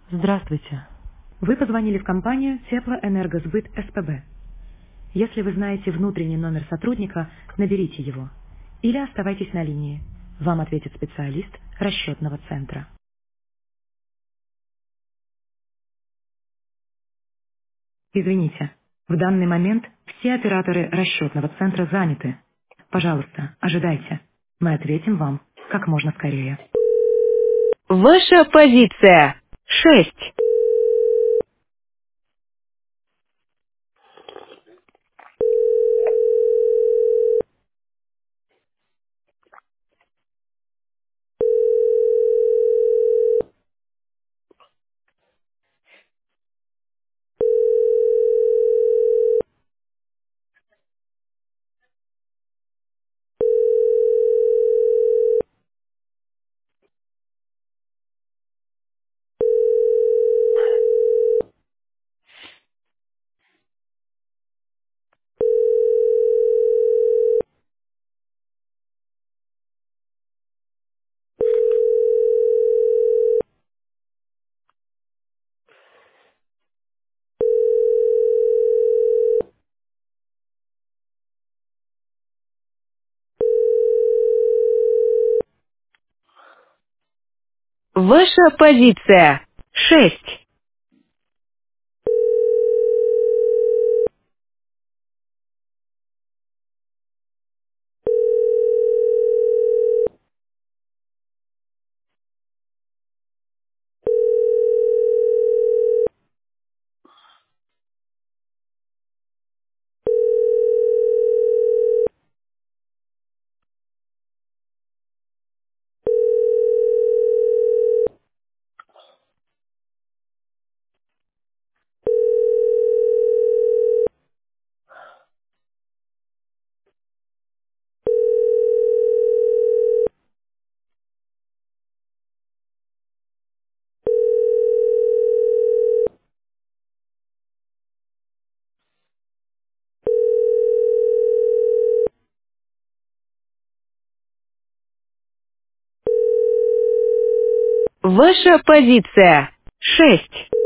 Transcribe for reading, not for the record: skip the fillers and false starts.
Здравствуйте. Вы позвонили в компанию Теплоэнергосбыт СПБ. Если вы знаете внутренний номер сотрудника, наберите его. Или оставайтесь на линии. Вам ответит специалист расчетного центра. Извините, в данный момент все операторы расчетного центра заняты. Пожалуйста, ожидайте. Мы ответим вам как можно скорее. Ваша позиция 6. Ваша позиция 6. Ваша позиция 6.